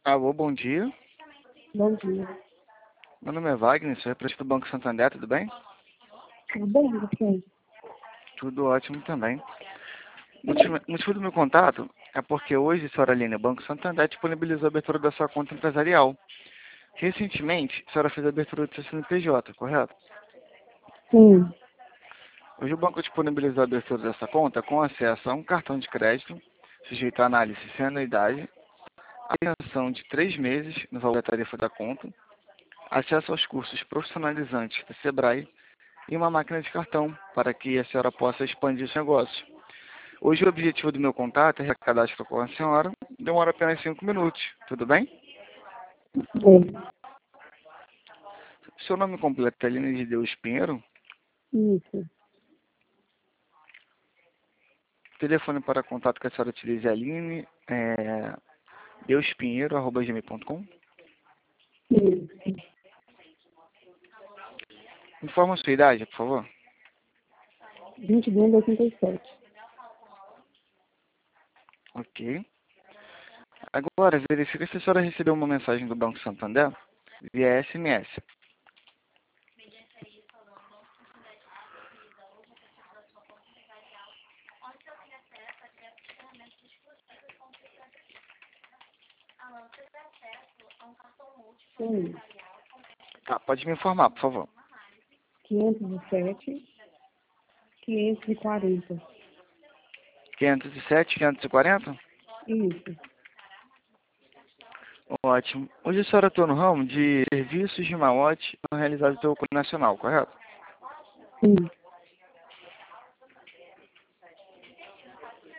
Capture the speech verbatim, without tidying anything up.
Alô, bom dia. Bom dia. Meu nome é Wagner, sou representante do Banco Santander, tudo bem? Tudo bem, você? Tudo ótimo também. O motivo, o motivo do meu contato é porque hoje, senhora Aline, o Banco Santander disponibilizou a abertura da sua conta empresarial. Recentemente, a senhora fez a abertura do seu C N P J, correto? Sim. Hoje o banco disponibilizou a abertura dessa conta com acesso a um cartão de crédito, sujeito à análise sem anuidade, a isenção de três meses no valor da tarifa da conta, acesso aos cursos profissionalizantes da Sebrae e uma máquina de cartão para que a senhora possa expandir os negócios. Hoje o objetivo do meu contato é realizar cadastro com a senhora, demora apenas cinco minutos, tudo bem? Bem. Seu nome completo é Aline de Deus Pinheiro? Isso. Telefone para contato que a senhora utilize é Aline, é, deuspinheiro, arroba gmail ponto com. Isso. Informa a sua idade, por favor. vinte e dois de oitenta e sete. Ok. Agora, verifica se a senhora recebeu uma mensagem do Banco Santander via S M S. Sim. Tá, pode me informar, por favor. quinhentos e sete, quinhentos e quarenta. quinhentos e sete, quinhentos e quarenta? Isso. Ótimo. Hoje a senhora atua no ramo de serviços de malote realizados pelo Código Nacional, correto? Sim.